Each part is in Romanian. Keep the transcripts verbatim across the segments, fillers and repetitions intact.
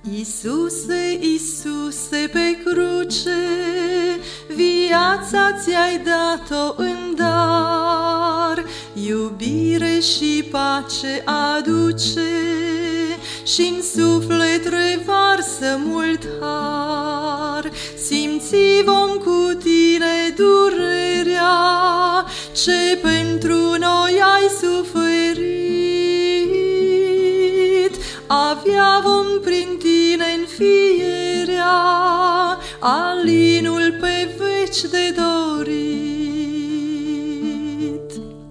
Iisuse, Iisuse, pe cruce, viața ți-ai dat-o în dar, iubire și pace aduce, și-n suflet revarsă mult har. Simți vom cu tine durerea ce pentru noi ai suferit, avea vom prin tine înfierea, alinul pe veci de dorit.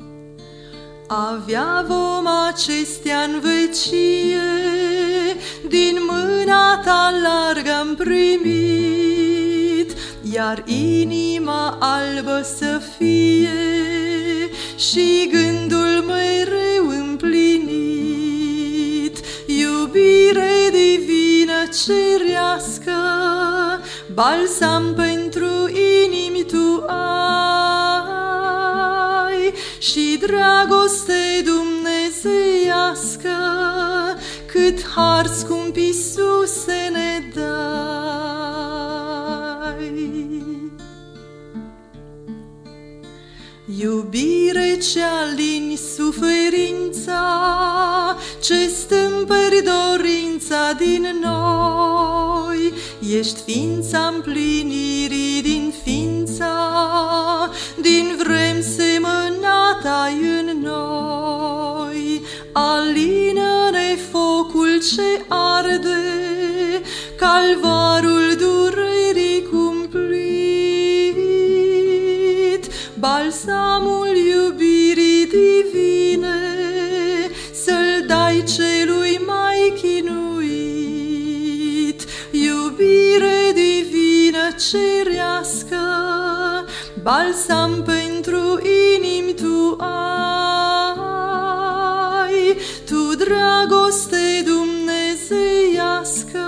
Avea vom acestea în vecie, din mâna ta largă am primit, iar inima albă să fie și gândul mereu împlinit. Iubire divină cerească, balsam pentru inimi tu ai, și dragoste dumnezeiască, cât har scump, Iisuse, ne dai. Iubire ce alini suferința, ce stâmperi dorința din noi, ești ființa împlinirii din ființa, din vrem semănat-ai în noi. Alină-ne focul ce arde, calvarul durerii cumplit, balsamul iubirii divine, să-l dai celui mai chinuit. Iubire divină cerească, balsam pentru inimi tu ai, tu dragoste dumnezeiască,